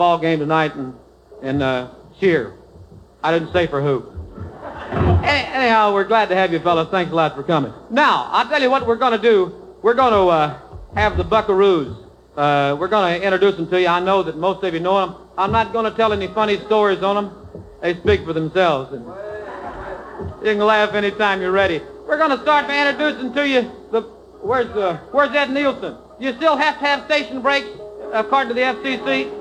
ball game tonight and cheer. I didn't say for who. Anyhow, we're glad to have you fellas. Thanks a lot for coming. Now, I'll tell you what we're going to do. We're going to have the Buckaroos. We're going to introduce them to you. I know that most of you know them. I'm not going to tell any funny stories on them. They speak for themselves. And you can laugh anytime you're ready. We're going to start by introducing to you where's Ed Nielsen? You still have to have station breaks according to the FCC.